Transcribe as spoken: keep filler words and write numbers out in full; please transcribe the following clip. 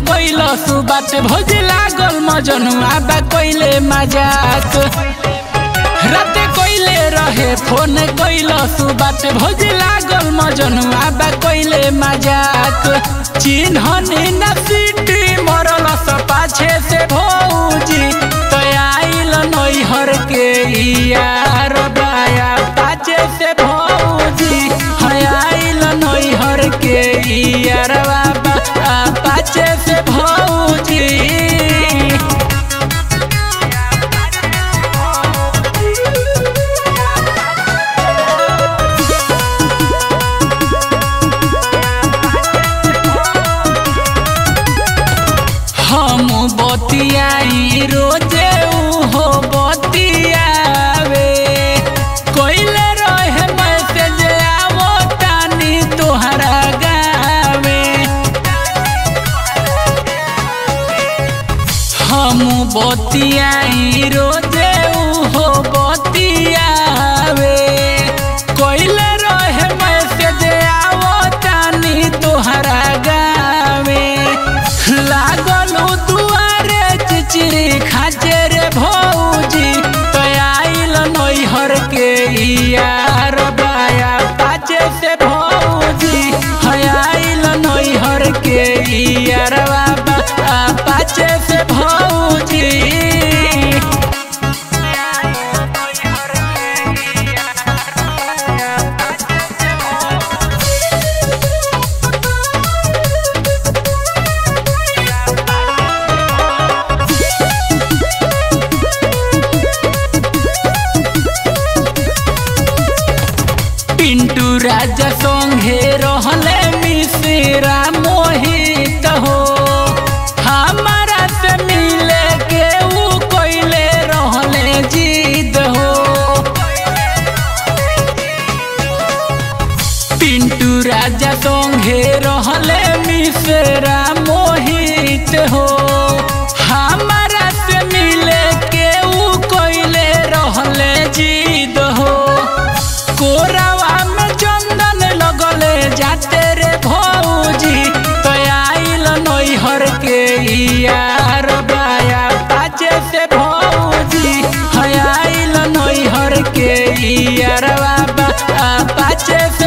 कोइलो सुबात भोज लागल मजनुआ बा कोइले मजाक राते कोइले रहे फोन कोइलो सुबात भोज लागल मजनुआ बा कोइले मजाक चिन्हनी न सीटी मरल स पाछे से भौजी तो आइल नैहर के यार बाया पाछे से भौजी आइल नैहर के यार बाबा पाछे से भौजी हम बतियाई रोजे उहो बतियावे कोइले रहे मैसेज आवो तानी तोहरा गावे हम बतियाई रोजे उहो बतियावे कोइले रहे मैसेज आवो तानी तोहरा गावे लागलो दुआरे चिचिरी खाचे रे भौजी तो आइल नैहर के यार बाया पाछे से भौजी आइल नैहर के यार बाबा पाछे से भौजी पिंटू राजा संगे रहले मिश्रा मोहित हो हमारा से मिले के ऊ कोइले रहले जिद हो पिंटू राजा संगे रहले मिश्रा मोहित हो हमारा से मिले के ऊ कोइले रहले जिद हो कोरावा में चंदन लगले जाते रे भौजी तो आइल नैहर के यार बाया पाछे से भौजी आइल नैहर के यार बाबा पाछे से